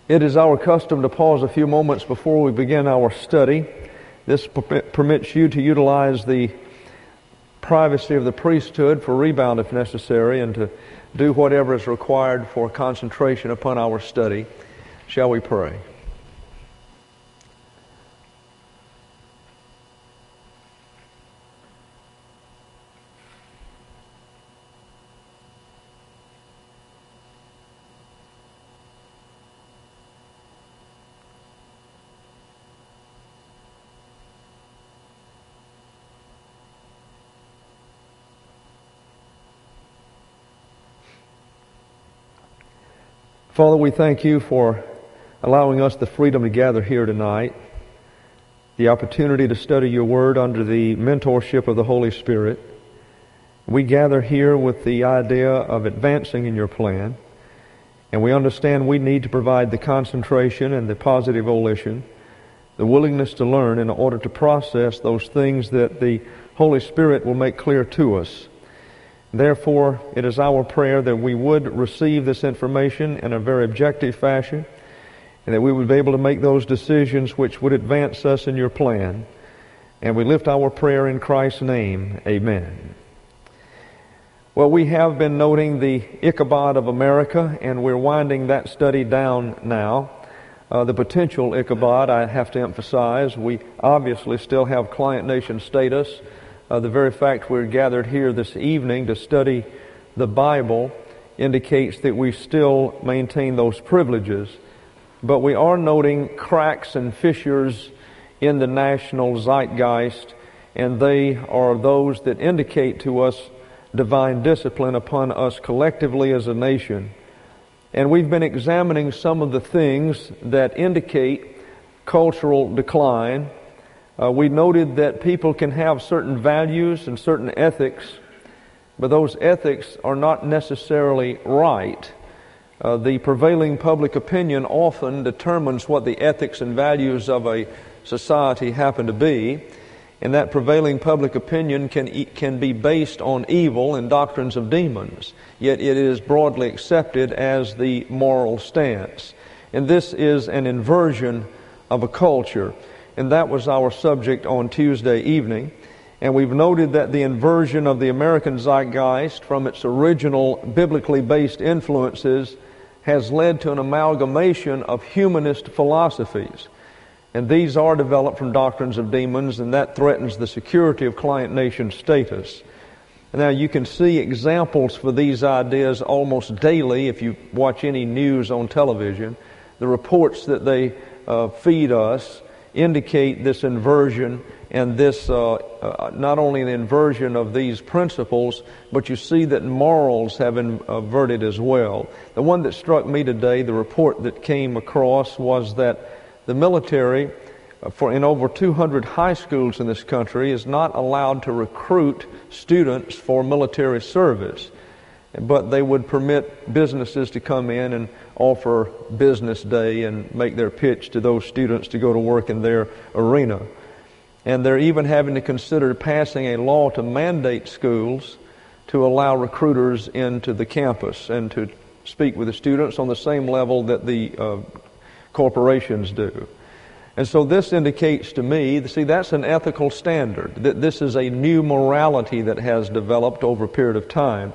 It is our custom to pause a few moments before we begin our study. This permits you to utilize the privacy of the priesthood for rebound if necessary, and to do whatever is required for concentration upon our study. Shall we pray? Father, we thank you for allowing us the freedom to gather here tonight, the opportunity to study your word under the mentorship of the Holy Spirit. We gather here with the idea of advancing in your plan, and we understand we need to provide the concentration and the positive volition, the willingness to learn in order to process those things that the Holy Spirit will make clear to us. Therefore, it is our prayer that we would receive this information in a very objective fashion, and that we would be able to make those decisions which would advance us in your plan. And we lift our prayer in Christ's name. Amen. Well, we have been noting the Ichabod of America, and we're winding that study down now. The potential Ichabod, I have to emphasize, we obviously still have client nation status. The very fact we're gathered here this evening to study the Bible indicates that we still maintain those privileges. But we are noting cracks and fissures in the national zeitgeist, and they are those that indicate to us divine discipline upon us collectively as a nation. And we've been examining some of the things that indicate cultural decline. We noted that people can have certain values and certain ethics, but those ethics are not necessarily right. The prevailing public opinion often determines what the ethics and values of a society happen to be, and that prevailing public opinion can be based on evil and doctrines of demons, yet it is broadly accepted as the moral stance. And this is an inversion of a culture. And that was our subject on Tuesday evening. And we've noted that the inversion of the American zeitgeist from its original biblically based influences has led to an amalgamation of humanist philosophies. And these are developed from doctrines of demons, and that threatens the security of client nation status. Now, you can see examples for these ideas almost daily if you watch any news on television. The reports that they feed us indicate this inversion, and this not only the inversion of these principles, but you see that morals have inverted as well. The one that struck me today, the report that came across, was that the military, in over 200 high schools in this country, is not allowed to recruit students for military service. But they would permit businesses to come in and offer business day and make their pitch to those students to go to work in their arena. And they're even having to consider passing a law to mandate schools to allow recruiters into the campus and to speak with the students on the same level that the corporations do. And so this indicates to me, see, that's an ethical standard, that this is a new morality that has developed over a period of time.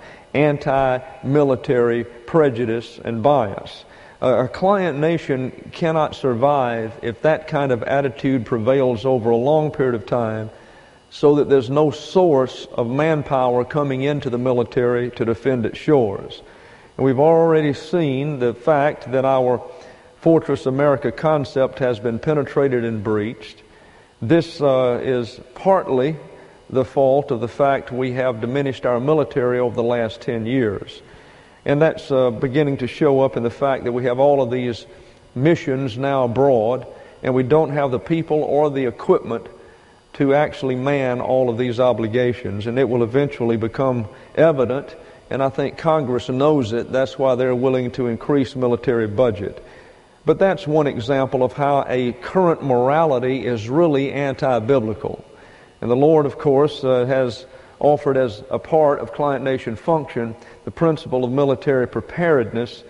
Anti-military prejudice and bias. A client nation cannot survive if that kind of attitude prevails over a long period of time, so that there's no source of manpower coming into the military to defend its shores. And we've already seen the fact that our Fortress America concept has been penetrated and breached. This is partly the fault of the fact we have diminished our military over the last 10 years. And that's beginning to show up in the fact that we have all of these missions now abroad, and we don't have the people or the equipment to actually man all of these obligations. And it will eventually become evident, and I think Congress knows it. That's why they're willing to increase military budget. But that's one example of how a current morality is really anti-biblical. And the Lord, of course, has offered as a part of client nation function the principle of military preparedness.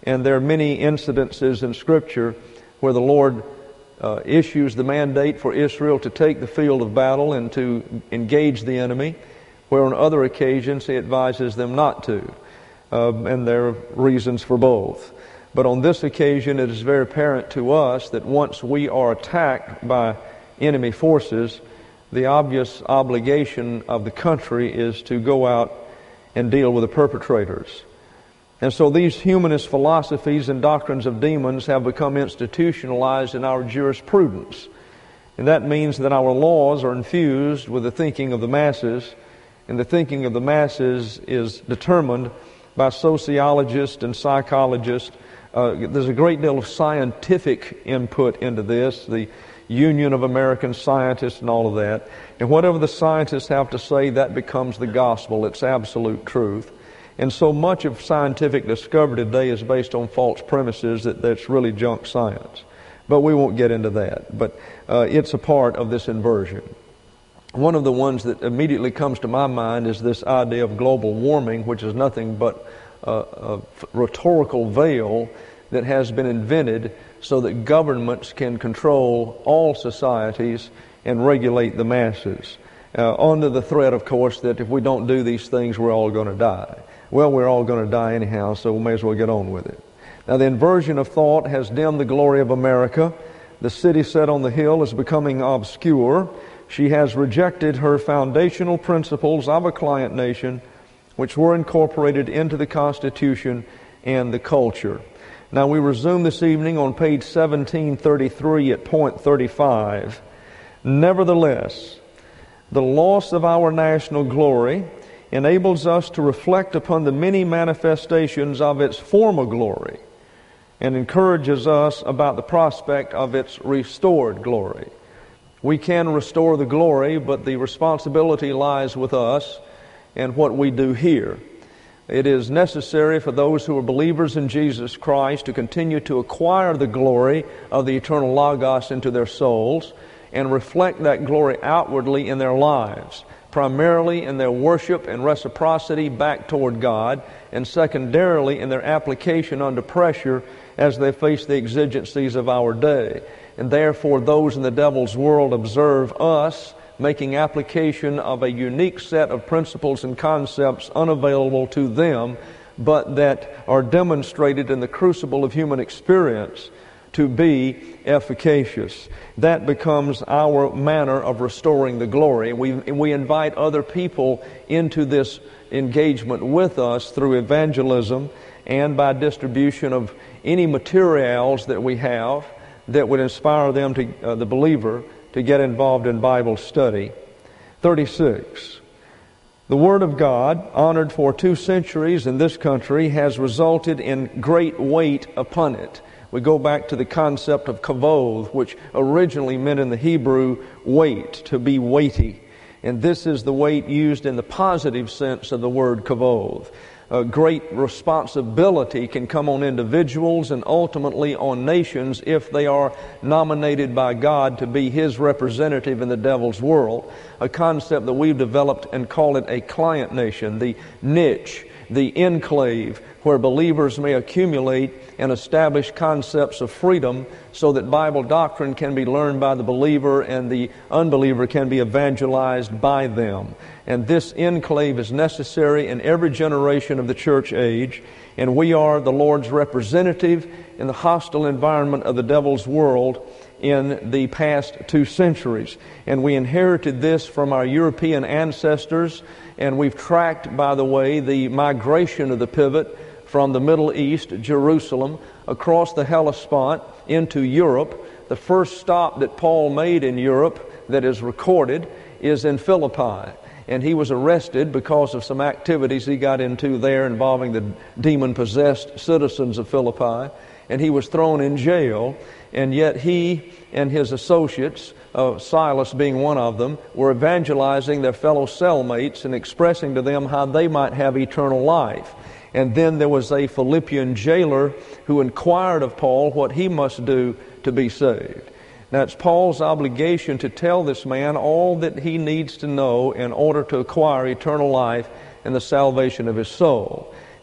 And there are many incidences in Scripture where the Lord issues the mandate for Israel to take the field of battle and to engage the enemy, where on other occasions He advises them not to. And there are reasons for both. But on this occasion, it is very apparent to us that once we are attacked by enemy forces, the obvious obligation of the country is to go out and deal with the perpetrators. And so these humanist philosophies and doctrines of demons have become institutionalized in our jurisprudence. And that means that our laws are infused with the thinking of the masses, and the thinking of the masses is determined by sociologists and psychologists. There's a great deal of scientific input into this, the Union of American Scientists and all of that. And whatever the scientists have to say, that becomes the gospel. It's absolute truth. And so much of scientific discovery today is based on false premises that's really junk science. But we won't get into that. But it's a part of this inversion. One of the ones that immediately comes to my mind is this idea of global warming, which is nothing but a rhetorical veil that has been invented so that governments can control all societies and regulate the masses. Under the threat, of course, that if we don't do these things, we're all going to die. Well, we're all going to die anyhow, so we may as well get on with it. Now, the inversion of thought has dimmed the glory of America. The city set on the hill is becoming obscure. She has rejected her foundational principles of a client nation, which were incorporated into the Constitution and the culture. Now, we resume this evening on page 1733 at point 35. Nevertheless, the loss of our national glory enables us to reflect upon the many manifestations of its former glory and encourages us about the prospect of its restored glory. We can restore the glory, but the responsibility lies with us and what we do here. It is necessary for those who are believers in Jesus Christ to continue to acquire the glory of the eternal Logos into their souls and reflect that glory outwardly in their lives, primarily in their worship and reciprocity back toward God, and secondarily in their application under pressure as they face the exigencies of our day. And therefore those in the devil's world observe us making application of a unique set of principles and concepts unavailable to them, but that are demonstrated in the crucible of human experience to be efficacious. That becomes our manner of restoring the glory. We invite other people into this engagement with us through evangelism and by distribution of any materials that we have that would inspire them, to the believer, to get involved in Bible study. 36. The Word of God, honored for 2 centuries in this country, has resulted in great weight upon it. We go back to the concept of kavod, which originally meant in the Hebrew weight, to be weighty. And this is the weight used in the positive sense of the word kavod. Great responsibility can come on individuals and ultimately on nations if they are nominated by God to be His representative in the devil's world. A concept that we've developed and call it a client nation, the niche, the enclave, where believers may accumulate and establish concepts of freedom so that Bible doctrine can be learned by the believer and the unbeliever can be evangelized by them. And this enclave is necessary in every generation of the church age, and we are the Lord's representative in the hostile environment of the devil's world in the past 2 centuries. And we inherited this from our European ancestors, and we've tracked, by the way, the migration of the pivot from the Middle East, Jerusalem, across the Hellespont into Europe. The first stop that Paul made in Europe that is recorded is in Philippi. And he was arrested because of some activities he got into there involving the demon-possessed citizens of Philippi. And he was thrown in jail. And yet he and his associates, Silas being one of them, were evangelizing their fellow cellmates and expressing to them how they might have eternal life. And then there was a Philippian jailer who inquired of Paul what he must do to be saved. Now, it's Paul's obligation to tell this man all that he needs to know in order to acquire eternal life and the salvation of his soul.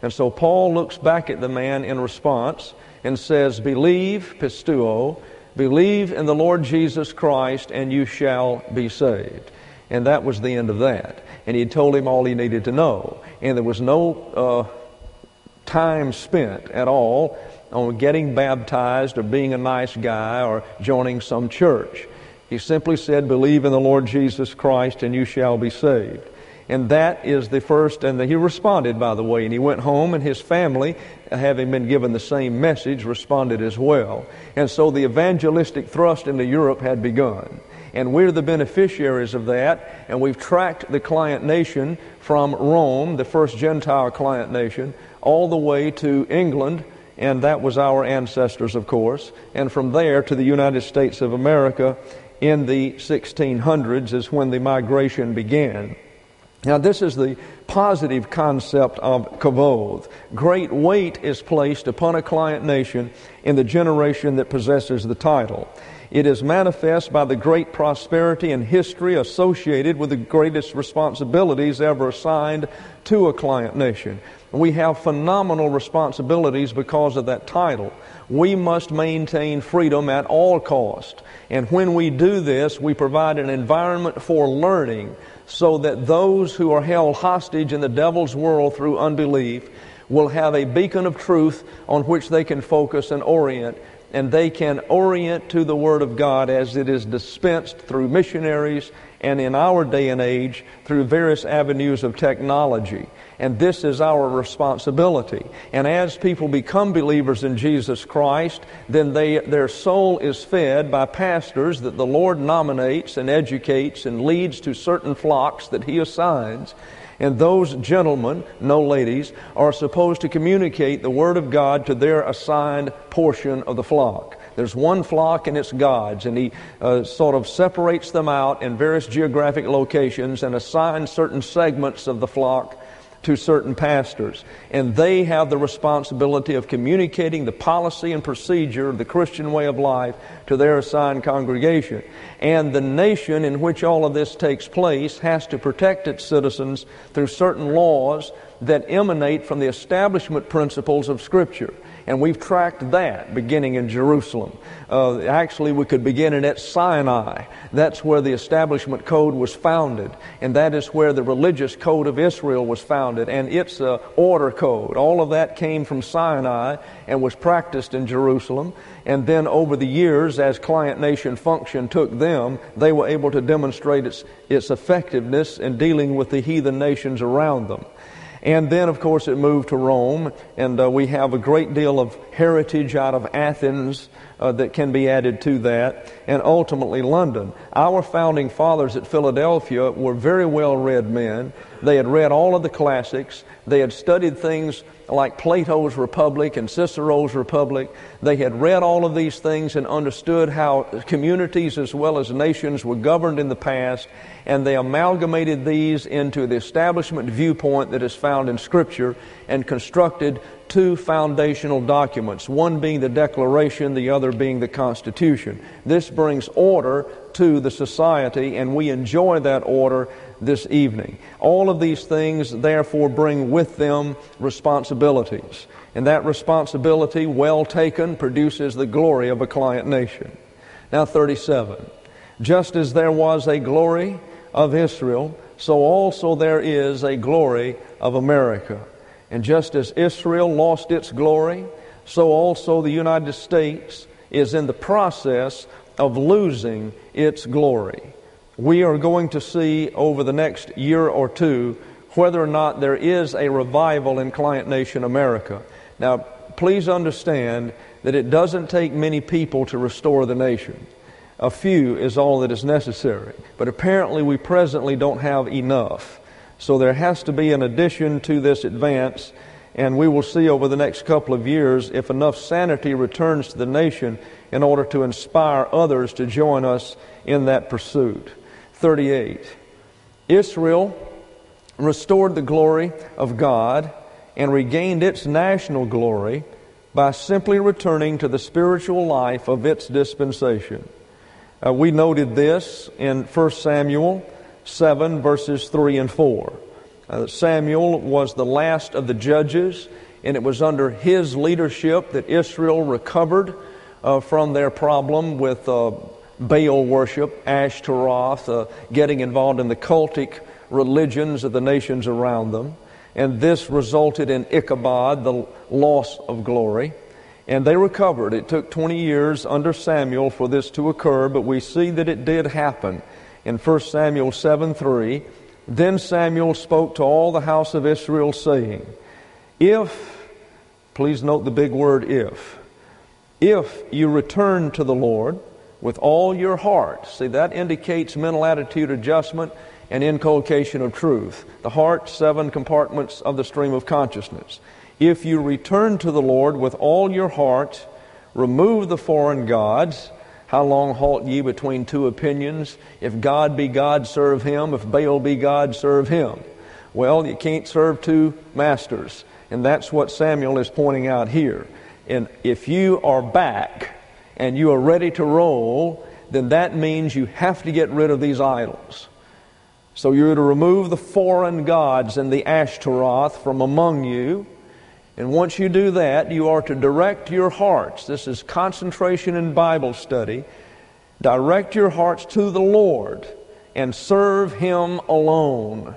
And so Paul looks back at the man in response and says, believe, pistuo, believe in the Lord Jesus Christ and you shall be saved. And that was the end of that. And he told him all he needed to know. And there was no time spent at all on getting baptized or being a nice guy or joining some church. He simply said, believe in the Lord Jesus Christ and you shall be saved. And that is the first, and he responded, by the way, and he went home, and his family, having been given the same message, responded as well. And so the evangelistic thrust into Europe had begun. And we're the beneficiaries of that, and we've tracked the client nation from Rome, the first Gentile client nation, all the way to England, and that was our ancestors, of course, and from there to the United States of America in the 1600s is when the migration began. Now, this is the positive concept of kavod. Great weight is placed upon a client nation in the generation that possesses the title. It is manifest by the great prosperity and history associated with the greatest responsibilities ever assigned to a client nation. We have phenomenal responsibilities because of that title. We must maintain freedom at all cost. And when we do this, we provide an environment for learning so that those who are held hostage in the devil's world through unbelief will have a beacon of truth on which they can focus and orient, and they can orient to the Word of God as it is dispensed through missionaries and in our day and age through various avenues of technology. And this is our responsibility. And as people become believers in Jesus Christ, then their soul is fed by pastors that the Lord nominates and educates and leads to certain flocks that He assigns. And those gentlemen, no ladies, are supposed to communicate the Word of God to their assigned portion of the flock. There's one flock and it's God's, and He sort of separates them out in various geographic locations and assigns certain segments of the flock to certain pastors. And they have the responsibility of communicating the policy and procedure of the Christian way of life to their assigned congregation. And the nation in which all of this takes place has to protect its citizens through certain laws that emanate from the establishment principles of Scripture. And we've tracked that beginning in Jerusalem. Actually, we could begin it at Sinai. That's where the establishment code was founded. And that is where the religious code of Israel was founded. And its order code. All of that came from Sinai and was practiced in Jerusalem. And then over the years, as client nation function took them, they were able to demonstrate its effectiveness in dealing with the heathen nations around them. And then, of course, it moved to Rome, and we have a great deal of heritage out of Athens that can be added to that, and ultimately London. Our founding fathers at Philadelphia were very well-read men. They had read all of the classics. They had studied things like Plato's Republic and Cicero's Republic. They had read all of these things and understood how communities as well as nations were governed in the past, and they amalgamated these into the establishment viewpoint that is found in Scripture and constructed two foundational documents, one being the Declaration, the other being the Constitution. This brings order to the society, and we enjoy that order this evening. All of these things, therefore, bring with them responsibilities. And that responsibility, well taken, produces the glory of a client nation. Now, 37. Just as there was a glory of Israel, so also there is a glory of America. And just as Israel lost its glory, so also the United States is in the process of losing its glory. We are going to see over the next year or two whether or not there is a revival in client nation America. Now, please understand that it doesn't take many people to restore the nation. A few is all that is necessary. But apparently we presently don't have enough. So there has to be an addition to this advance, and we will see over the next couple of years if enough sanity returns to the nation in order to inspire others to join us in that pursuit. 38. Israel restored the glory of God and regained its national glory by simply returning to the spiritual life of its dispensation. We noted this in 1 Samuel 7 verses 3 and 4. Samuel was the last of the judges, and it was under his leadership that Israel recovered from their problem with Baal worship, Ashtaroth, getting involved in the cultic religions of the nations around them. And this resulted in Ichabod, the loss of glory. And they recovered. It took 20 years under Samuel for this to occur, but we see that it did happen. In 1 Samuel 7:3, then Samuel spoke to all the house of Israel, saying, if, please note the big word if you return to the Lord with all your heart. See, that indicates mental attitude adjustment and inculcation of truth. The heart, 7 compartments of the stream of consciousness. If you return to the Lord with all your heart, remove the foreign gods. How long halt ye between two opinions? If God be God, serve Him. If Baal be God, serve him. Well, you can't serve two masters. And that's what Samuel is pointing out here. And if you are back and you are ready to roll, then that means you have to get rid of these idols. So you're to remove the foreign gods and the Ashtaroth from among you. And once you do that, you are to direct your hearts. This is concentration in Bible study. Direct your hearts to the Lord and serve Him alone.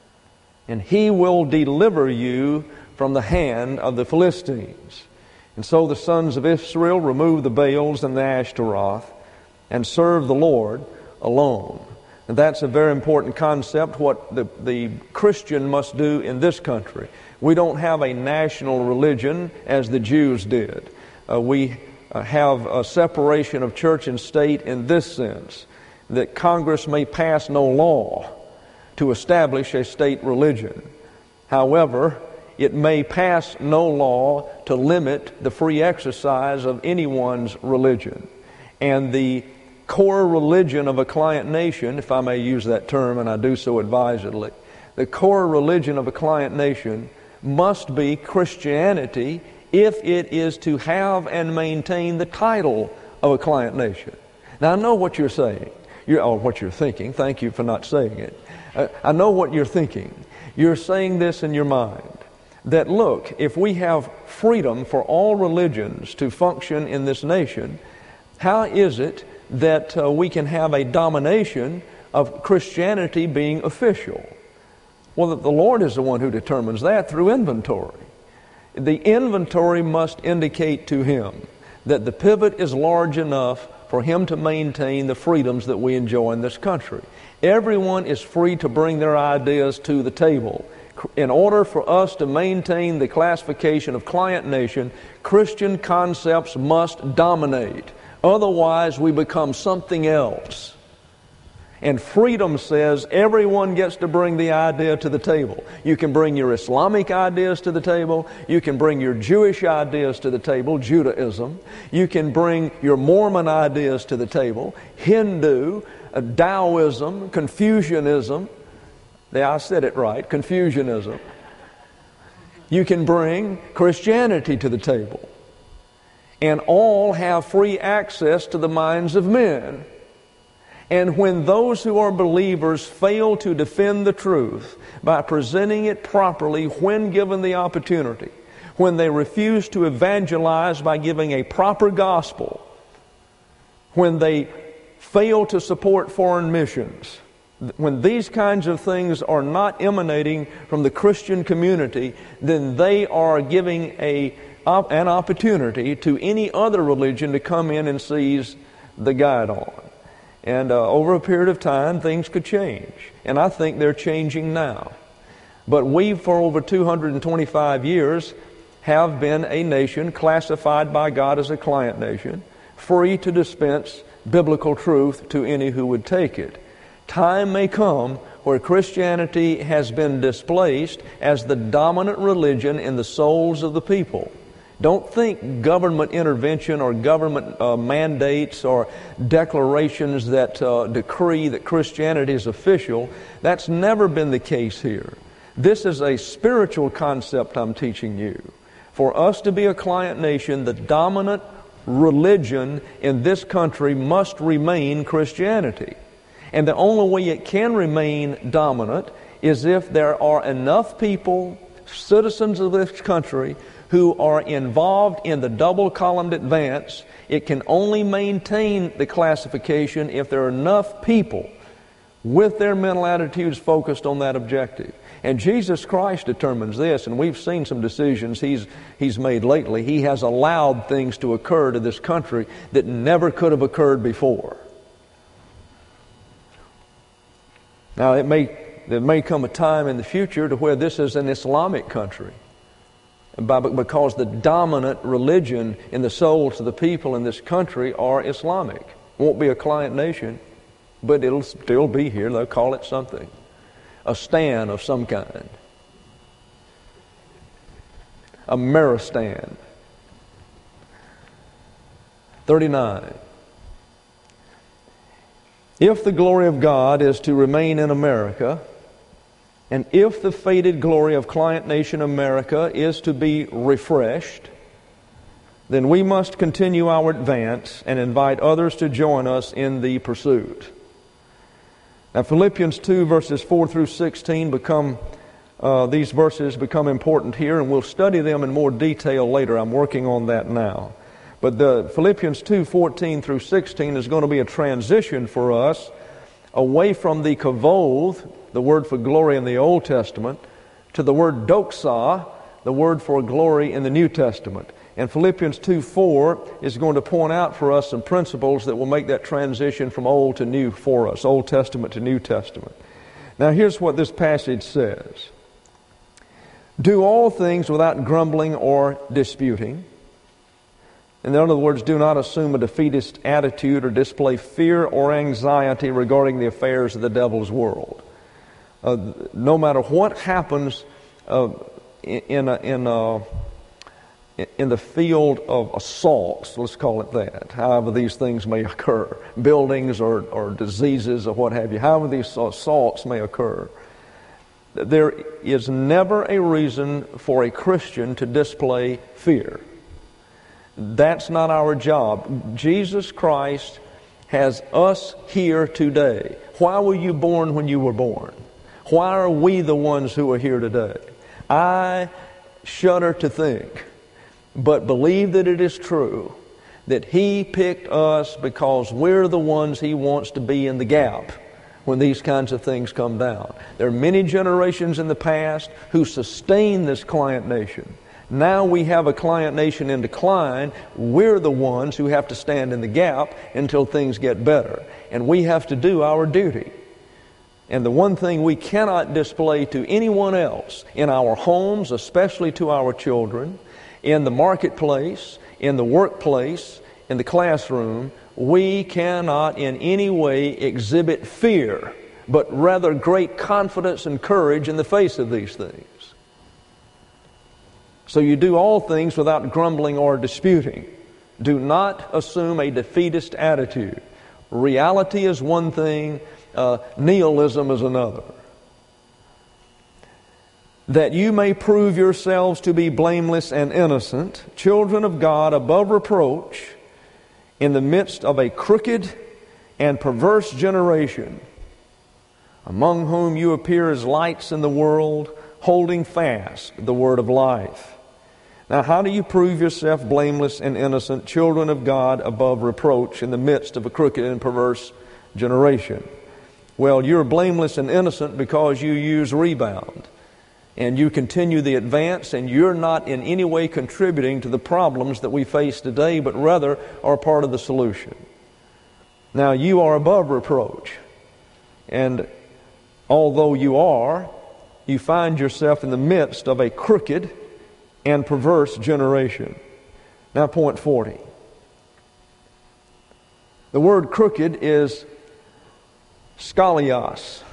And He will deliver you from the hand of the Philistines. And so the sons of Israel removed the Baals and the Ashtaroth and served the Lord alone. And that's a very important concept, what the Christian must do in this country. We don't have a national religion as the Jews did. We have a separation of church and state in this sense, that Congress may pass no law to establish a state religion. However, it may pass no law to limit the free exercise of anyone's religion. And the core religion of a client nation, if I may use that term, and I do so advisedly, the core religion of a client nation must be Christianity if it is to have and maintain the title of a client nation. Now, I know what you're saying, or what you're thinking. Thank you for not saying it. I know what you're thinking. You're saying this in your mind, that look, if we have freedom for all religions to function in this nation, how is it that we can have a domination of Christianity being official? Well, the Lord is the one who determines that through inventory. The inventory must indicate to Him that the pivot is large enough for Him to maintain the freedoms that we enjoy in this country. Everyone is free to bring their ideas to the table. In order for us to maintain the classification of client nation, Christian concepts must dominate. Otherwise, we become something else. And freedom says everyone gets to bring the idea to the table. You can bring your Islamic ideas to the table. You can bring your Jewish ideas to the table, Judaism. You can bring your Mormon ideas to the table, Hindu, Taoism, Confucianism. Yeah, I said it right, Confucianism. You can bring Christianity to the table. And all have free access to the minds of men. And when those who are believers fail to defend the truth by presenting it properly when given the opportunity, when they refuse to evangelize by giving a proper gospel, when they fail to support foreign missions, when these kinds of things are not emanating from the Christian community, then they are giving an opportunity to any other religion to come in and seize the guidon. And over a period of time, things could change. And I think they're changing now. But we, for over 225 years, have been a nation classified by God as a client nation, free to dispense biblical truth to any who would take it. Time may come where Christianity has been displaced as the dominant religion in the souls of the people. Don't think government intervention or government mandates or declarations that decree that Christianity is official. That's never been the case here. This is a spiritual concept I'm teaching you. For us to be a client nation, the dominant religion in this country must remain Christianity. And the only way it can remain dominant is if there are enough people, citizens of this country, who are involved in the double-columned advance. It can only maintain the classification if there are enough people with their mental attitudes focused on that objective. And Jesus Christ determines this, and we've seen some decisions He's made lately. He has allowed things to occur to this country that never could have occurred before. Now, there may come a time in the future to where this is an Islamic country, because the dominant religion in the souls of the people in this country are Islamic. It won't be a client nation, but it'll still be here. They'll call it something. A stan of some kind. A Meristan. 39. If the glory of God is to remain in America, and if the faded glory of client nation America is to be refreshed, then we must continue our advance and invite others to join us in the pursuit. Now, Philippians 2 verses 4 through 16 these verses become important here, and we'll study them in more detail later. I'm working on that now. But the Philippians 2, 14 through 16 is going to be a transition for us away from the kavod, the word for glory in the Old Testament, to the word doxa, the word for glory in the New Testament. And Philippians 2:4 is going to point out for us some principles that will make that transition from Old to New for us, Old Testament to New Testament. Now here's what this passage says. Do all things without grumbling or disputing. In other words, do not assume a defeatist attitude or display fear or anxiety regarding the affairs of the devil's world. No matter what happens in the field of assaults, let's call it that, however these things may occur, buildings or diseases or what have you, however these assaults may occur, there is never a reason for a Christian to display fear. That's not our job. Jesus Christ has us here today. Why were you born when you were born? Why are we the ones who are here today? I shudder to think, but believe that it is true, that He picked us because we're the ones He wants to be in the gap when these kinds of things come down. There are many generations in the past who sustained this client nation. Now we have a client nation in decline. We're the ones who have to stand in the gap until things get better. And we have to do our duty. And the one thing we cannot display to anyone else in our homes, especially to our children, in the marketplace, in the workplace, in the classroom, we cannot in any way exhibit fear, but rather great confidence and courage in the face of these things. So you do all things without grumbling or disputing. Do not assume a defeatist attitude. Reality is one thing, nihilism is another. That you may prove yourselves to be blameless and innocent, children of God above reproach, in the midst of a crooked and perverse generation, among whom you appear as lights in the world, holding fast the word of life. Now, how do you prove yourself blameless and innocent, children of God above reproach, in the midst of a crooked and perverse generation? Well, you're blameless and innocent because you use rebound. And you continue the advance, and you're not in any way contributing to the problems that we face today, but rather are part of the solution. Now, you are above reproach. And although you find yourself in the midst of a crooked and perverse generation. Now, point 40. The word crooked is skolios.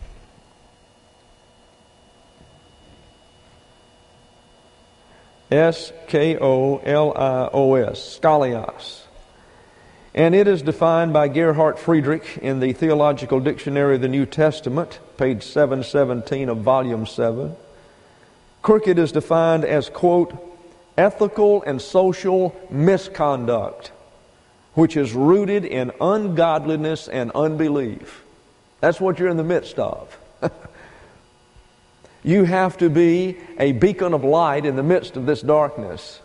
S-K-O-L-I-O-S, skolios. And it is defined by Gerhard Friedrich in the Theological Dictionary of the New Testament, page 717 of volume 7. Crooked is defined as, quote, ethical and social misconduct, which is rooted in ungodliness and unbelief. That's what you're in the midst of. You have to be a beacon of light in the midst of this darkness.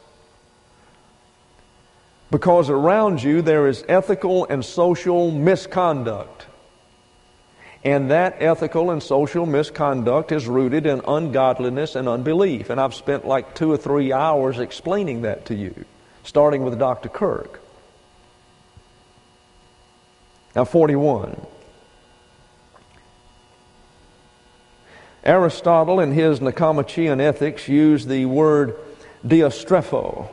Because around you there is ethical and social misconduct. And that ethical and social misconduct is rooted in ungodliness and unbelief. And I've spent like 2 or 3 hours explaining that to you, starting with Dr. Kirk. Now, 41. Aristotle in his Nicomachean Ethics used the word diastrepho.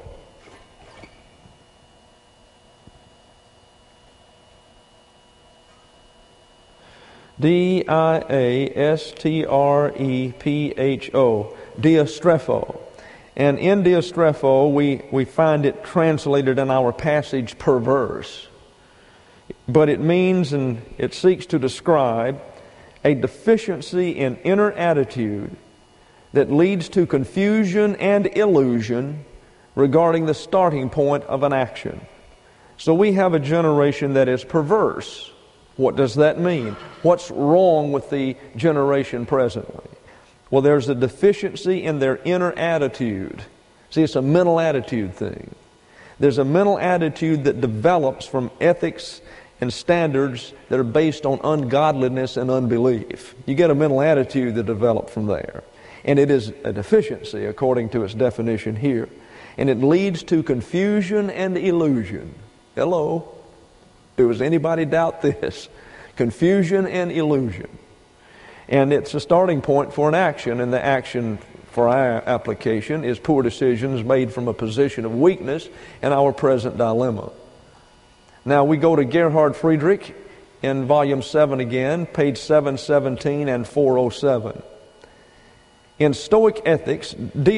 D-I-A-S-T-R-E-P-H-O, diastrepho. And in diastrepho, we find it translated in our passage perverse. But it means, and it seeks to describe, a deficiency in inner attitude that leads to confusion and illusion regarding the starting point of an action. So we have a generation that is perverse. What does that mean? What's wrong with the generation presently? Well, there's a deficiency in their inner attitude. See, it's a mental attitude thing. There's a mental attitude that develops from ethics and standards that are based on ungodliness and unbelief. You get a mental attitude that develops from there. And it is a deficiency according to its definition here. And it leads to confusion and illusion. Hello? Does anybody doubt this? Confusion and illusion. And it's a starting point for an action, and the action for our application is poor decisions made from a position of weakness and our present dilemma. Now we go to Gerhard Friedrich in volume 7 again, page 717 and 407. In Stoic ethics,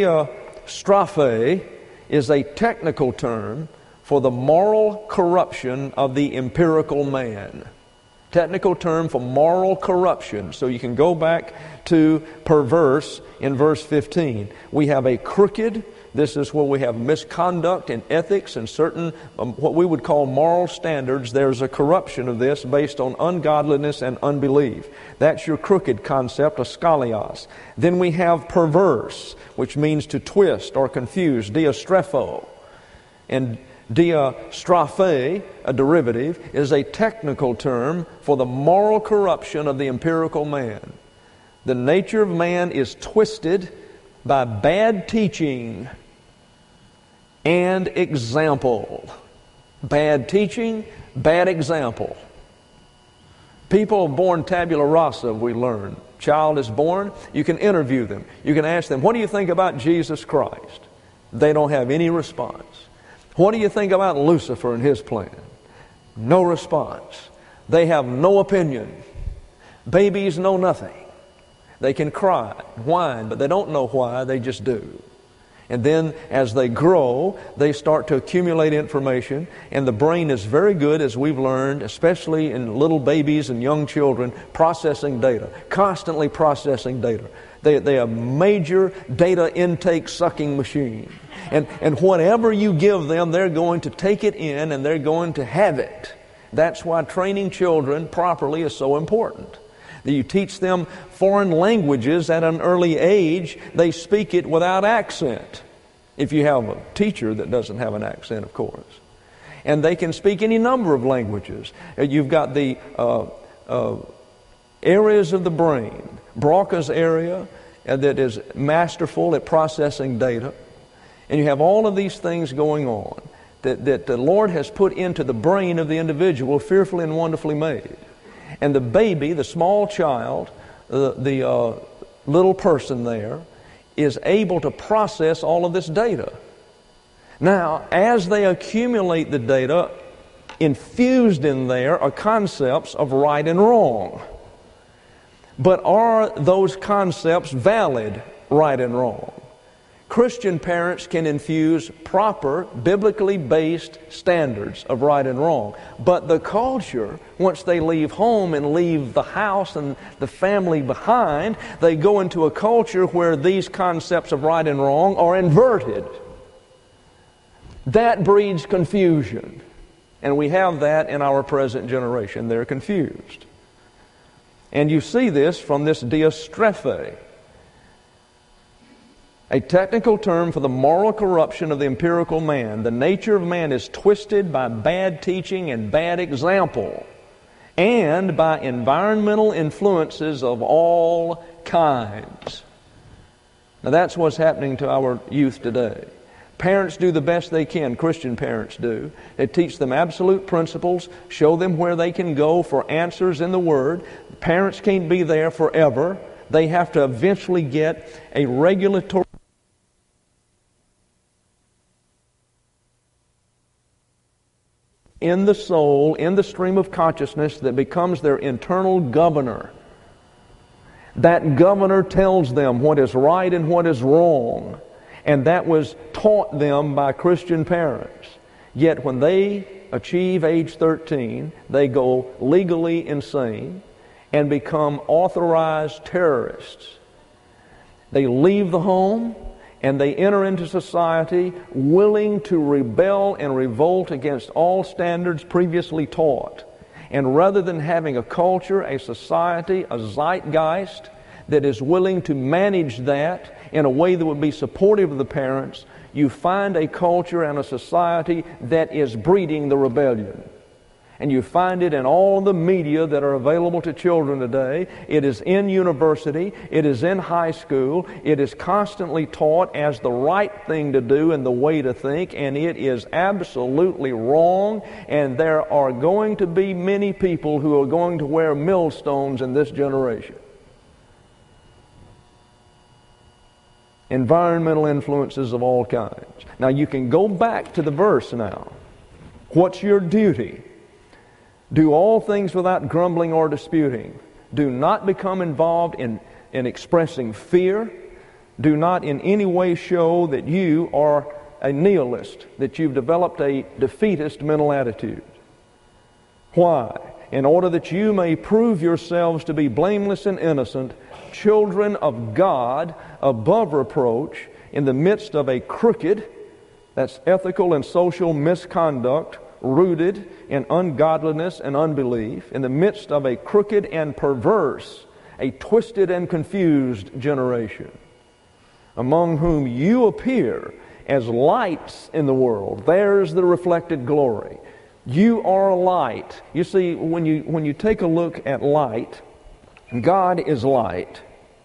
diastrophe is a technical term for the moral corruption of the empirical man. Technical term for moral corruption. So you can go back to perverse in verse 15. We have a crooked, this is where we have misconduct in ethics and certain what we would call moral standards. There's a corruption of this based on ungodliness and unbelief. That's your crooked concept, a skolios. Then we have perverse, which means to twist or confuse, diastrepho. And diastrophe, a derivative, is a technical term for the moral corruption of the empirical man. The nature of man is twisted by bad teaching and example. Bad teaching, bad example. People are born tabula rasa, we learn. Child is born, you can interview them. You can ask them, what do you think about Jesus Christ? They don't have any response. What do you think about Lucifer and his plan? No response. They have no opinion. Babies know nothing. They can cry, whine, but they don't know why, they just do. And then as they grow, they start to accumulate information, and the brain is very good, as we've learned, especially in little babies and young children, processing data, constantly processing data. They are a major data intake sucking machine. And whatever you give them, they're going to take it in and they're going to have it. That's why training children properly is so important. That you teach them foreign languages at an early age, they speak it without accent. If you have a teacher that doesn't have an accent, of course. And they can speak any number of languages. You've got the areas of the brain, Broca's area, that is masterful at processing data. And you have all of these things going on that the Lord has put into the brain of the individual, fearfully and wonderfully made. And the baby, the small child, the little person there, is able to process all of this data. Now, as they accumulate the data, infused in there are concepts of right and wrong. But are those concepts valid, right and wrong? Christian parents can infuse proper, biblically based standards of right and wrong. But the culture, once they leave home and leave the house and the family behind, they go into a culture where these concepts of right and wrong are inverted. That breeds confusion. And we have that in our present generation. They're confused. And you see this from this diastrophe. A technical term for the moral corruption of the empirical man. The nature of man is twisted by bad teaching and bad example, and by environmental influences of all kinds. Now that's what's happening to our youth today. Parents do the best they can, Christian parents do. They teach them absolute principles, show them where they can go for answers in the Word. Parents can't be there forever. They have to eventually get a regulatory in the soul, in the stream of consciousness that becomes their internal governor. That governor tells them what is right and what is wrong. And that was taught them by Christian parents. Yet when they achieve age 13, they go legally insane and become authorized terrorists. They leave the home and they enter into society willing to rebel and revolt against all standards previously taught. And rather than having a culture, a society, a zeitgeist that is willing to manage that in a way that would be supportive of the parents, you find a culture and a society that is breeding the rebellion. And you find it in all the media that are available to children today. It is in university. It is in high school. It is constantly taught as the right thing to do and the way to think, and it is absolutely wrong. And there are going to be many people who are going to wear millstones in this generation. Environmental influences of all kinds. Now you can go back to the verse now. What's your duty? Do all things without grumbling or disputing. Do not become involved in expressing fear. Do not in any way show that you are a nihilist, that you've developed a defeatist mental attitude. Why? In order that you may prove yourselves to be blameless and innocent, children of God, above reproach, in the midst of a crooked, that's ethical and social misconduct, rooted in ungodliness and unbelief, in the midst of a crooked and perverse, a twisted and confused generation, among whom you appear as lights in the world. There's the reflected glory. You are a light. You see, when you take a look at light, God is light.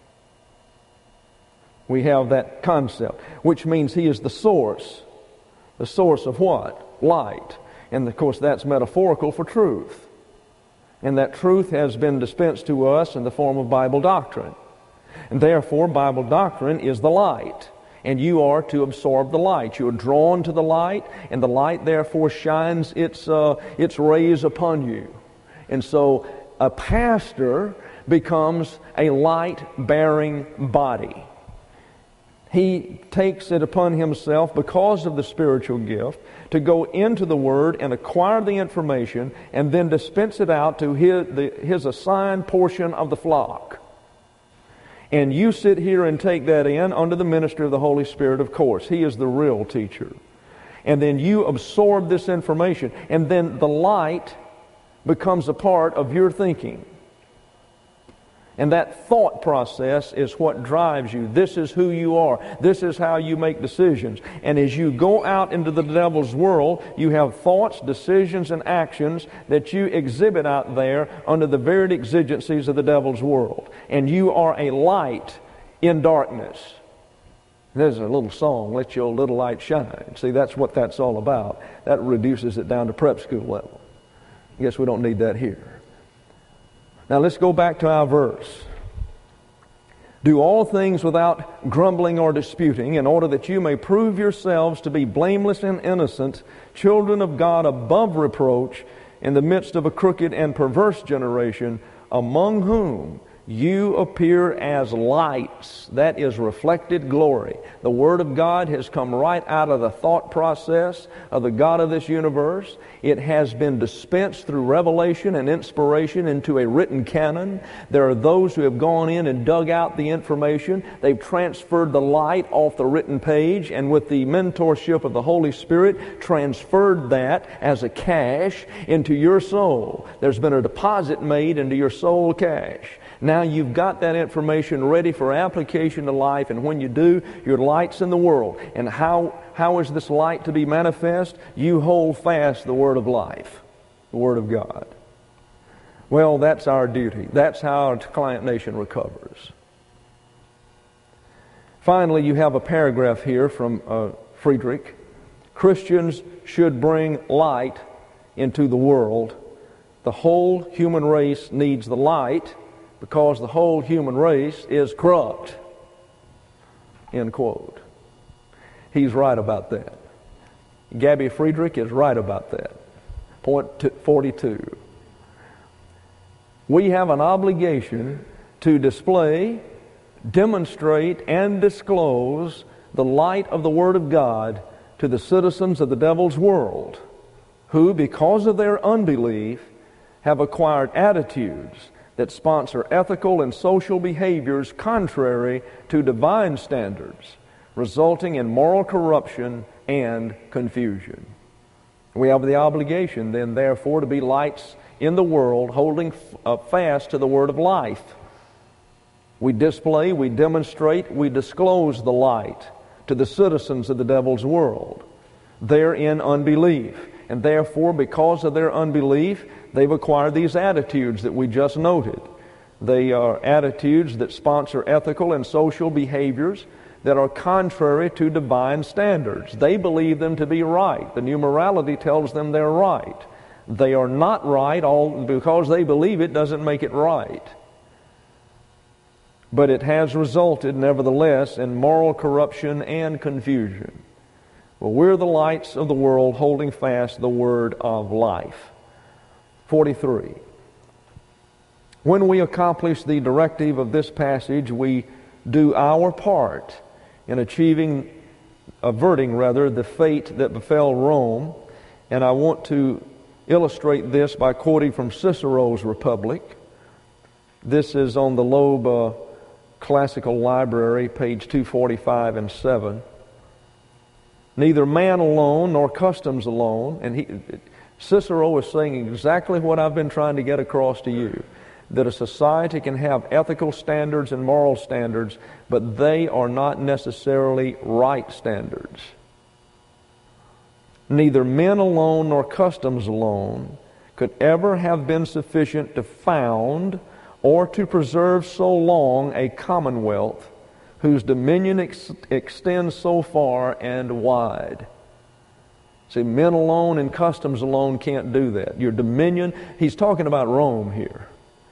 We have that concept, which means He is the source. The source of what? Light. And of course that's metaphorical for truth. And that truth has been dispensed to us in the form of Bible doctrine. And therefore Bible doctrine is the light. And you are to absorb the light. You are drawn to the light, and the light therefore shines its rays upon you. And so a pastor becomes a light-bearing body. He takes it upon himself, because of the spiritual gift, to go into the Word and acquire the information and then dispense it out to his assigned portion of the flock. And you sit here and take that in under the ministry of the Holy Spirit, of course. He is the real teacher. And then you absorb this information, and then the light becomes a part of your thinking. And that thought process is what drives you. This is who you are. This is how you make decisions. And as you go out into the devil's world, you have thoughts, decisions, and actions that you exhibit out there under the varied exigencies of the devil's world. And you are a light in darkness. There's a little song, "Let Your Little Light Shine." See, that's what that's all about. That reduces it down to prep school level. I guess we don't need that here. Now let's go back to our verse. Do all things without grumbling or disputing, in order that you may prove yourselves to be blameless and innocent, children of God above reproach, in the midst of a crooked and perverse generation, among whom you appear as lights. That is reflected glory. The Word of God has come right out of the thought process of the God of this universe. It has been dispensed through revelation and inspiration into a written canon. There are those who have gone in and dug out the information. They've transferred the light off the written page, and with the mentorship of the Holy Spirit, transferred that as a cash into your soul. There's been a deposit made into your soul cash. Now you've got that information ready for application to life, and when you do, your light's in the world. And how is this light to be manifest? You hold fast the Word of life, the Word of God. Well, that's our duty. That's how our Client Nation recovers. Finally, you have a paragraph here from Friedrich. Christians should bring light into the world. The whole human race needs the light because the whole human race is corrupt. End quote. He's right about that. Gabby Friedrich is right about that. Point 42. We have an obligation to display, demonstrate, and disclose the light of the Word of God to the citizens of the devil's world, who, because of their unbelief, have acquired attitudes that sponsor ethical and social behaviors contrary to divine standards, resulting in moral corruption and confusion. We have the obligation then, therefore, to be lights in the world, holding fast to the Word of life. We display, we demonstrate, we disclose the light to the citizens of the devil's world. They're in unbelief, and therefore, because of their unbelief, they've acquired these attitudes that we just noted. They are attitudes that sponsor ethical and social behaviors that are contrary to divine standards. They believe them to be right. The new morality tells them they're right. They are not right. Because they believe it doesn't make it right. But it has resulted, nevertheless, in moral corruption and confusion. Well, we're the lights of the world, holding fast the Word of life. 43. When we accomplish the directive of this passage, we do our part in averting the fate that befell Rome. And I want to illustrate this by quoting from Cicero's Republic. This is on the Loeb Classical Library, page 245 and 7. Neither man alone nor customs alone, and Cicero is saying exactly what I've been trying to get across to you, that a society can have ethical standards and moral standards, but they are not necessarily right standards. Neither men alone nor customs alone could ever have been sufficient to found or to preserve so long a commonwealth whose dominion extends so far and wide. See, men alone and customs alone can't do that. Your dominion, he's talking about Rome here.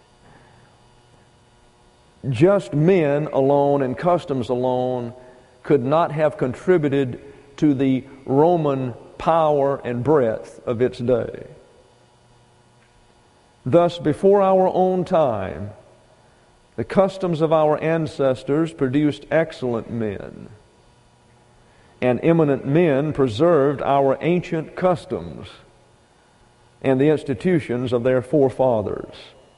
Just men alone and customs alone could not have contributed to the Roman power and breadth of its day. Thus, before our own time, the customs of our ancestors produced excellent men, and eminent men preserved our ancient customs and the institutions of their forefathers.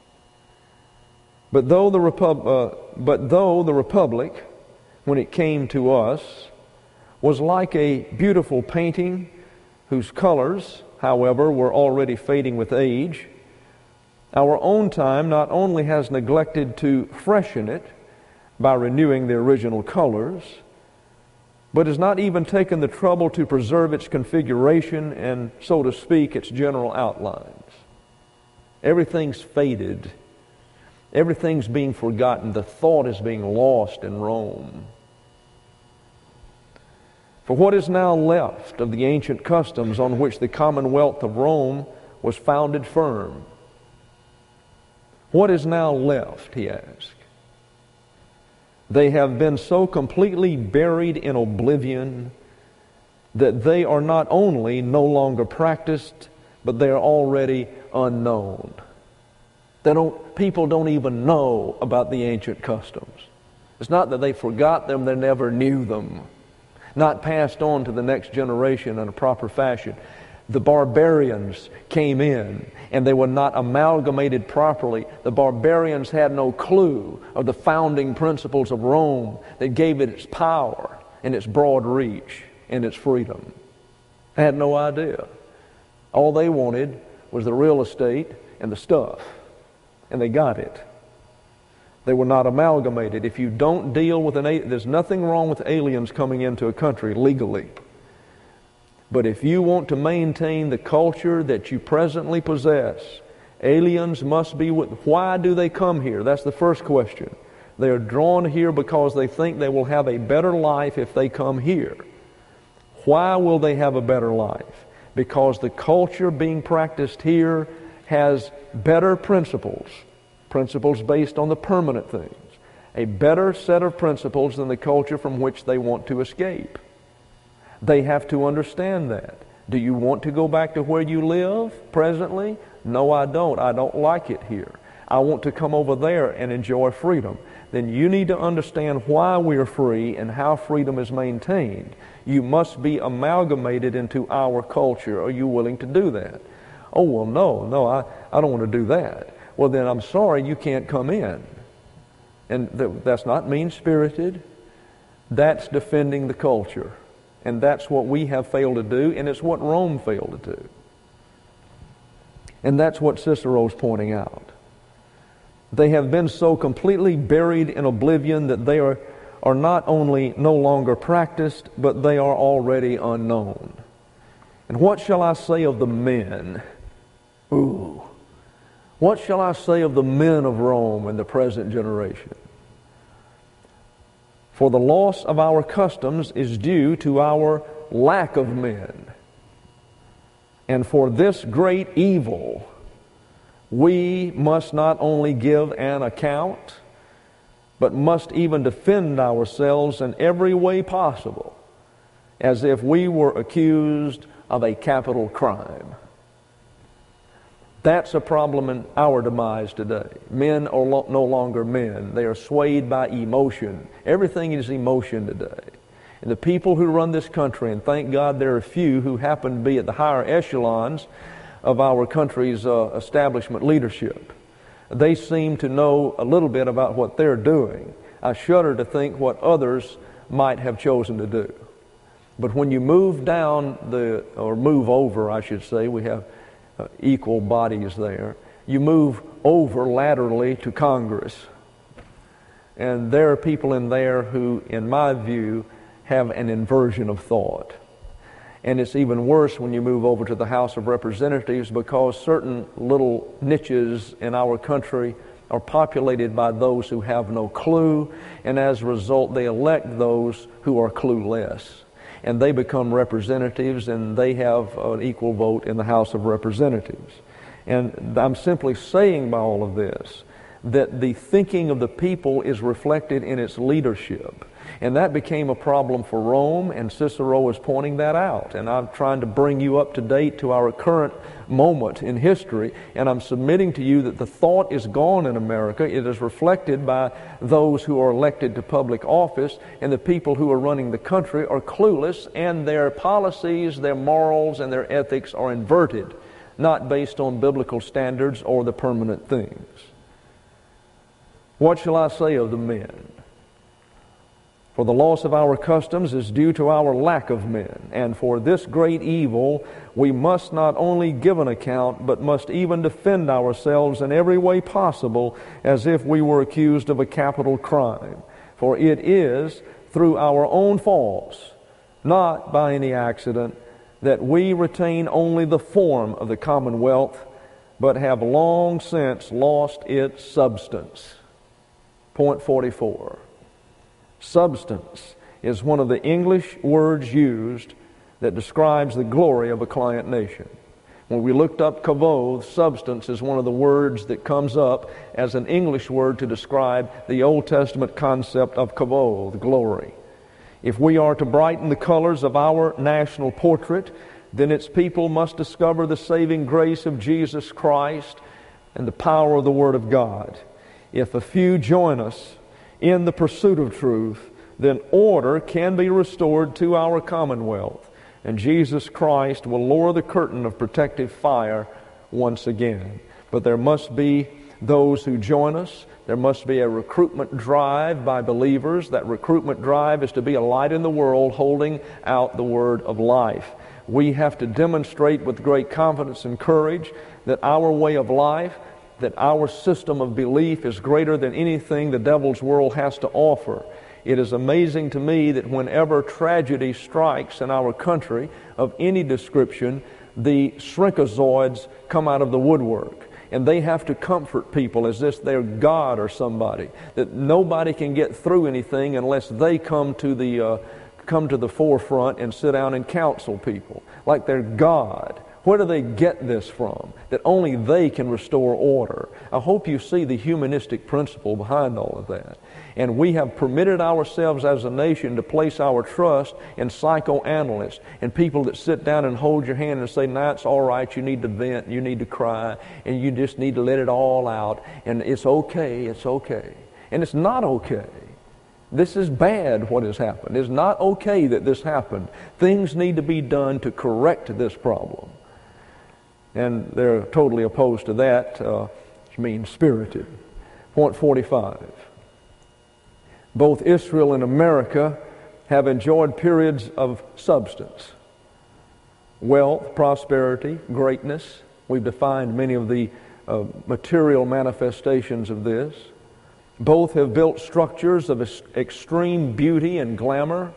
But though the Republic, when it came to us, was like a beautiful painting whose colors, however, were already fading with age, our own time not only has neglected to freshen it by renewing the original colors, but has not even taken the trouble to preserve its configuration and, so to speak, its general outlines. Everything's faded. Everything's being forgotten. The thought is being lost in Rome. For what is now left of the ancient customs on which the commonwealth of Rome was founded firm? What is now left, he asked. They have been so completely buried in oblivion that they are not only no longer practiced, but they are already unknown. People don't even know about the ancient customs. It's not that they forgot them, they never knew them. Not passed on to the next generation in a proper fashion. The barbarians came in and they were not amalgamated properly. The barbarians had no clue of the founding principles of Rome that gave it its power and its broad reach and its freedom. They had no idea. All they wanted was the real estate and the stuff, and they got it. They were not amalgamated. If you don't deal with there's nothing wrong with aliens coming into a country legally. But if you want to maintain the culture that you presently possess, aliens must be with. Why do they come here? That's the first question. They are drawn here because they think they will have a better life if they come here. Why will they have a better life? Because the culture being practiced here has better principles based on the permanent things, a better set of principles than the culture from which they want to escape. They have to understand that. Do you want to go back to where you live presently? No, I don't. I don't like it here. I want to come over there and enjoy freedom. Then you need to understand why we are free and how freedom is maintained. You must be amalgamated into our culture. Are you willing to do that? Oh, well, no, I don't want to do that. Well, then I'm sorry, you can't come in. And that's not mean-spirited. That's defending the culture. And that's what we have failed to do, and it's what Rome failed to do. And that's what Cicero's pointing out. They have been so completely buried in oblivion that they are not only no longer practiced, but they are already unknown. And what shall I say of the men? Ooh. What shall I say of the men of Rome in the present generation? For the loss of our customs is due to our lack of men. And for this great evil, we must not only give an account, but must even defend ourselves in every way possible, as if we were accused of a capital crime. That's a problem in our demise today. Men are no longer men. They are swayed by emotion. Everything is emotion today. And the people who run this country, and thank God there are few who happen to be at the higher echelons of our country's establishment leadership, they seem to know a little bit about what they're doing. I shudder to think what others might have chosen to do. But when you move down or move over, I should say, we have equal bodies there. You move over laterally to Congress. And there are people in there who, in my view, have an inversion of thought. And it's even worse when you move over to the House of Representatives, because certain little niches in our country are populated by those who have no clue, and as a result they elect those who are clueless. And they become representatives, and they have an equal vote in the House of Representatives. And I'm simply saying by all of this that the thinking of the people is reflected in its leadership. And that became a problem for Rome, and Cicero is pointing that out. And I'm trying to bring you up to date to our current moment in history, and I'm submitting to you that the thought is gone in America. It is reflected by those who are elected to public office, and the people who are running the country are clueless, and their policies, their morals, and their ethics are inverted, not based on biblical standards or the permanent things. What shall I say of the men? For the loss of our customs is due to our lack of men, and for this great evil we must not only give an account, but must even defend ourselves in every way possible, as if we were accused of a capital crime. For it is through our own faults, not by any accident, that we retain only the form of the commonwealth, but have long since lost its substance. Point 44. Substance is one of the English words used that describes the glory of a client nation. When we looked up kavod, substance is one of the words that comes up as an English word to describe the Old Testament concept of kavod, glory. If we are to brighten the colors of our national portrait, then its people must discover the saving grace of Jesus Christ and the power of the Word of God. If a few join us in the pursuit of truth, then order can be restored to our commonwealth, and Jesus Christ will lower the curtain of protective fire once again. But there must be those who join us. There must be a recruitment drive by believers. That recruitment drive is to be a light in the world, holding out the word of life. We have to demonstrate with great confidence and courage that our way of life that our system of belief is greater than anything the devil's world has to offer. It is amazing to me that whenever tragedy strikes in our country of any description, the shrinkazoids come out of the woodwork. And they have to comfort people as if they're God or somebody. That nobody can get through anything unless they come to the forefront and sit down and counsel people. Like they're God. Where do they get this from? That only they can restore order. I hope you see the humanistic principle behind all of that. And we have permitted ourselves as a nation to place our trust in psychoanalysts and people that sit down and hold your hand and say, "Nah, it's all right, you need to vent, you need to cry, and you just need to let it all out, and it's okay, it's okay." And it's not okay. This is bad what has happened. It's not okay that this happened. Things need to be done to correct this problem. And they're totally opposed to that, which means spirited. Point 45. Both Israel and America have enjoyed periods of substance. Wealth, prosperity, greatness. We've defined many of the material manifestations of this. Both have built structures of extreme beauty and glamour.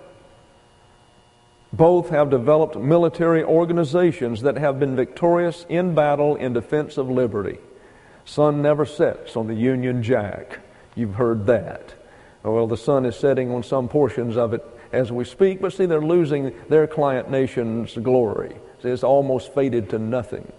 Both have developed military organizations that have been victorious in battle in defense of liberty. Sun never sets on the Union Jack. You've heard that. Well, the sun is setting on some portions of it as we speak, but see, they're losing their client nation's glory. See, it's almost faded to nothing.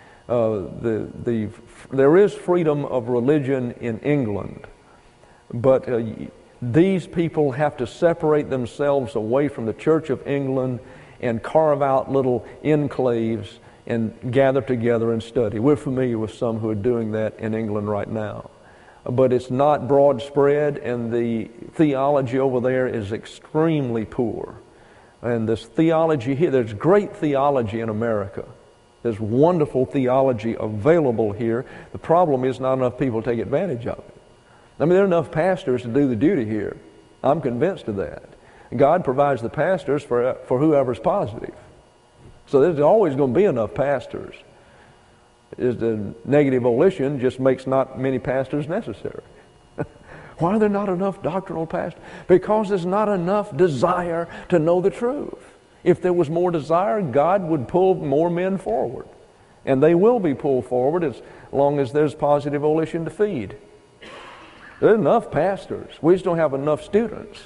There is freedom of religion in England, but these people have to separate themselves away from the Church of England and carve out little enclaves and gather together and study. We're familiar with some who are doing that in England right now. But it's not broad spread, and the theology over there is extremely poor. And this theology here, there's great theology in America. There's wonderful theology available here. The problem is not enough people take advantage of it. I mean, there are enough pastors to do the duty here. I'm convinced of that. God provides the pastors for whoever's positive. So there's always going to be enough pastors. The negative volition just makes not many pastors necessary. Why are there not enough doctrinal pastors? Because there's not enough desire to know the truth. If there was more desire, God would pull more men forward. And they will be pulled forward as long as there's positive volition to feed. There's enough pastors. We just don't have enough students.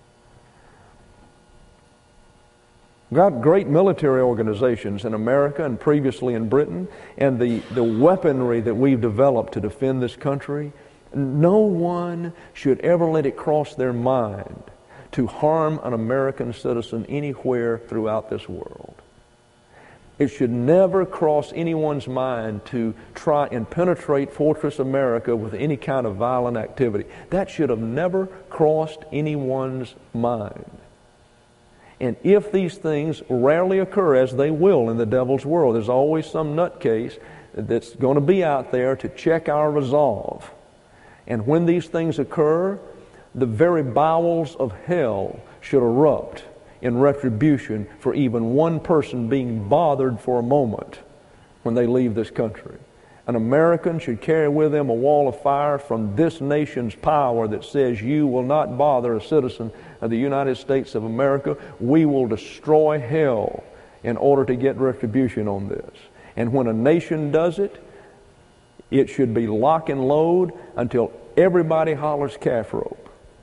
We've got great military organizations in America and previously in Britain, and the weaponry that we've developed to defend this country, no one should ever let it cross their mind to harm an American citizen anywhere throughout this world. It should never cross anyone's mind to try and penetrate Fortress America with any kind of violent activity. That should have never crossed anyone's mind. And if these things rarely occur, as they will in the devil's world, there's always some nutcase that's going to be out there to check our resolve. And when these things occur, the very bowels of hell should erupt in retribution for even one person being bothered for a moment when they leave this country. An American should carry with him a wall of fire from this nation's power that says, you will not bother a citizen of the United States of America. We will destroy hell in order to get retribution on this. And when a nation does it, it should be lock and load until everybody hollers calf rope.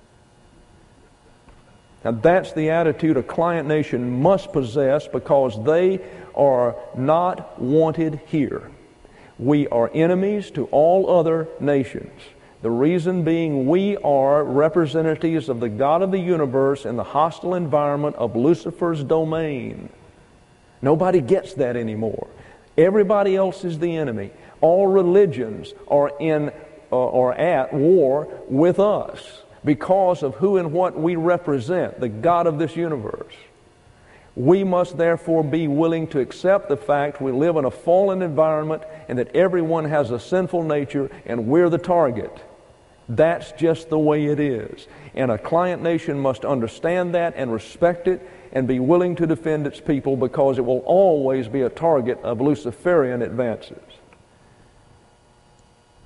Now that's the attitude a client nation must possess, because they are not wanted here. We are enemies to all other nations. The reason being, we are representatives of the God of the universe in the hostile environment of Lucifer's domain. Nobody gets that anymore. Everybody else is the enemy. All religions are at war with us because of who and what we represent, the God of this universe. We must therefore be willing to accept the fact we live in a fallen environment and that everyone has a sinful nature and we're the target. That's just the way it is. And a client nation must understand that and respect it and be willing to defend its people, because it will always be a target of Luciferian advances.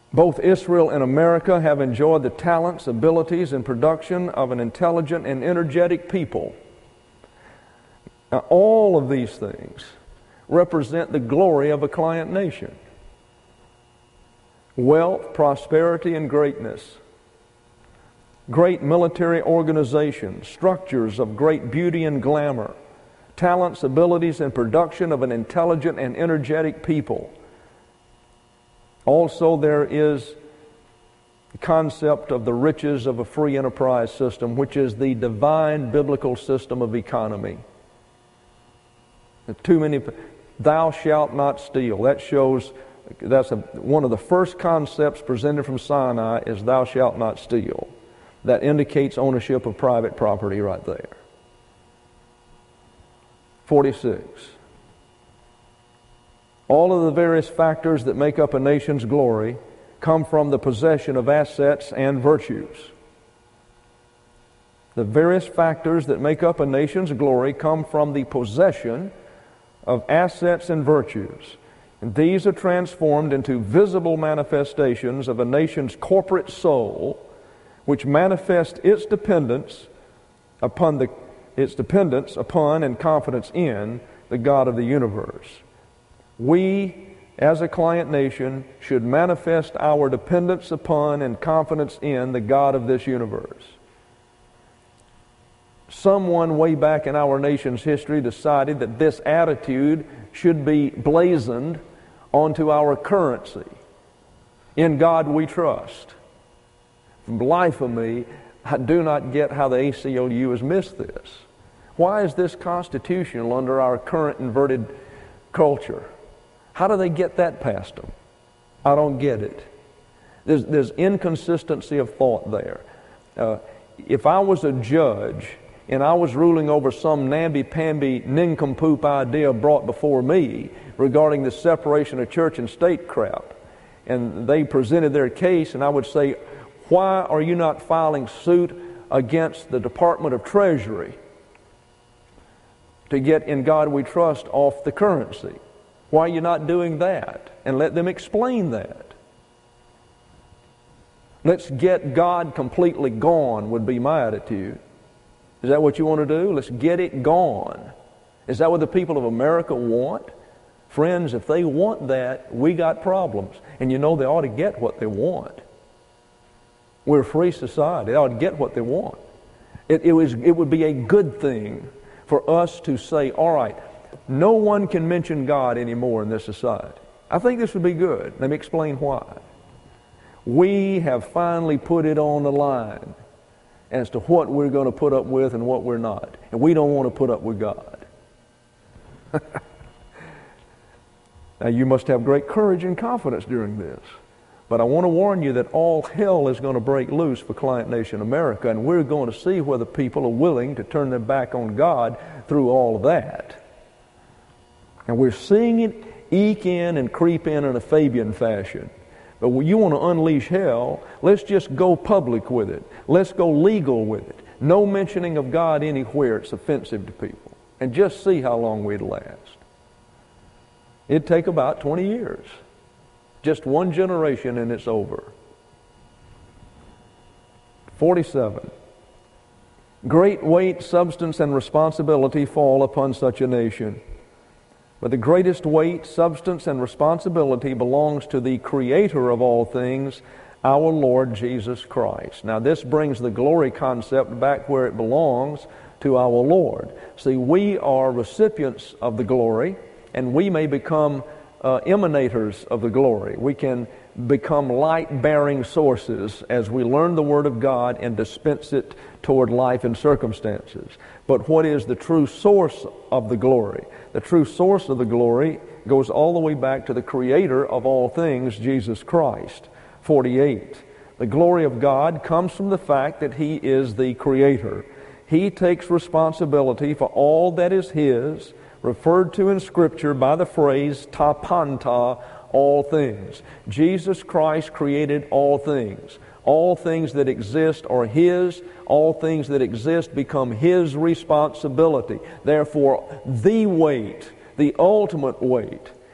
Both Israel and America have enjoyed the talents, abilities, and production of an intelligent and energetic people. Now, all of these things represent the glory of a client nation. Wealth, prosperity, and greatness. Great military organizations, structures of great beauty and glamour, talents, abilities, and production of an intelligent and energetic people. Also, there is the concept of the riches of a free enterprise system, which is the divine biblical system of economy. Thou shalt not steal. That shows, one of the first concepts presented from Sinai is thou shalt not steal. That indicates ownership of private property right there. 46. All of the various factors that make up a nation's glory come from the possession of assets and virtues. The various factors that make up a nation's glory come from the possession of assets and virtues. And these are transformed into visible manifestations of a nation's corporate soul, which manifests its dependence upon and confidence in the God of the universe. We, as a client nation, should manifest our dependence upon and confidence in the God of this universe. Someone way back in our nation's history decided that this attitude should be blazoned onto our currency. In God we trust. For the life of me, I do not get how the ACLU has missed this. Why is this constitutional under our current inverted culture? How do they get that past them? I don't get it. There's inconsistency of thought there. If I was a judge and I was ruling over some namby-pamby nincompoop idea brought before me regarding the separation of church and state crap, and they presented their case, and I would say, why are you not filing suit against the Department of Treasury to get In God We Trust off the currency? Why are you not doing that? And let them explain that. Let's get God completely gone would be my attitude. Is that what you want to do? Let's get it gone. Is that what the people of America want? Friends, if they want that, we got problems. And you know they ought to get what they want. We're a free society. They ought to get what they want. It would be a good thing for us to say, all right, no one can mention God anymore in this society. I think this would be good. Let me explain why. We have finally put it on the line as to what we're going to put up with and what we're not. And we don't want to put up with God. Now, you must have great courage and confidence during this. But I want to warn you that all hell is going to break loose for Client Nation America, and we're going to see whether people are willing to turn their back on God through all of that. And we're seeing it eke in and creep in a Fabian fashion. But when you want to unleash hell, let's just go public with it. Let's go legal with it. No mentioning of God anywhere. It's offensive to people. And just see how long we'd last. It'd take about 20 years. Just one generation and it's over. 47. Great weight, substance, and responsibility fall upon such a nation. But the greatest weight, substance, and responsibility belongs to the Creator of all things, our Lord Jesus Christ. Now this brings the glory concept back where it belongs, to our Lord. See, we are recipients of the glory, and we may become emanators of the glory. We can become light-bearing sources as we learn the Word of God and dispense it toward life and circumstances. But what is the true source of the glory? The true source of the glory goes all the way back to the Creator of all things, Jesus Christ. 48. The glory of God comes from the fact that He is the Creator. He takes responsibility for all that is His, referred to in Scripture by the phrase ta panta, all things. Jesus Christ created all things. All things that exist are His. All things that exist become His responsibility. Therefore, the weight, the ultimate weight,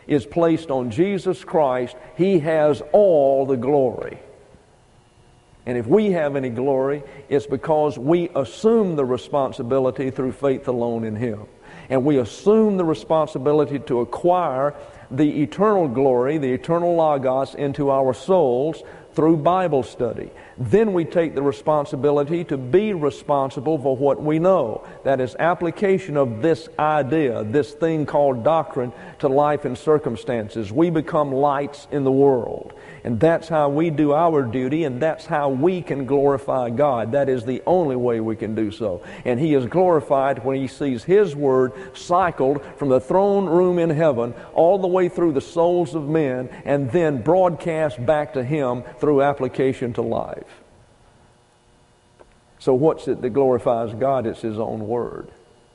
is placed on Jesus Christ, He has all the glory. And if we have any glory, it's because we assume the responsibility through faith alone in Him. And we assume the responsibility to acquire the eternal glory, the eternal Logos, into our souls through Bible study. Then we take the responsibility to be responsible for what we know. That is application of this idea, this thing called doctrine, to life and circumstances. We become lights in the world. And that's how we do our duty, and that's how we can glorify God. That is the only way we can do so. And He is glorified when He sees His Word cycled from the throne room in heaven all the way through the souls of men and then broadcast back to Him through application to life. So what's it that glorifies God? It's His own Word.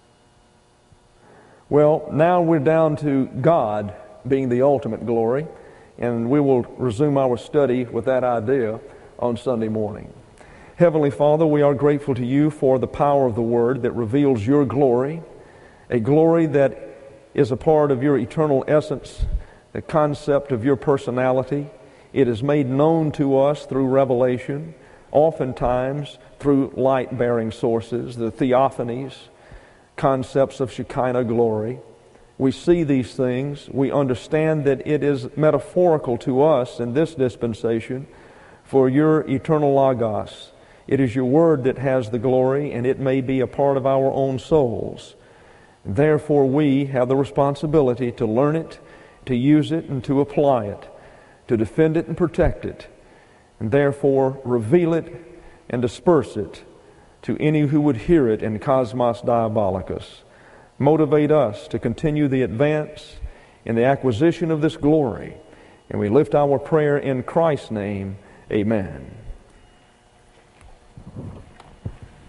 Well, now we're down to God being the ultimate glory, and we will resume our study with that idea on Sunday morning. Heavenly Father, we are grateful to You for the power of the Word that reveals Your glory, a glory that is a part of Your eternal essence, the concept of Your personality. It is made known to us through revelation, oftentimes through light-bearing sources, the theophanies, concepts of Shekinah glory. We see these things. We understand that it is metaphorical to us in this dispensation for Your eternal Logos. It is Your Word that has the glory, and it may be a part of our own souls. Therefore, we have the responsibility to learn it, to use it, and to apply it, to defend it and protect it, and therefore reveal it and disperse it to any who would hear it in Cosmos Diabolicus. Motivate us to continue the advance in the acquisition of this glory. And we lift our prayer in Christ's name. Amen.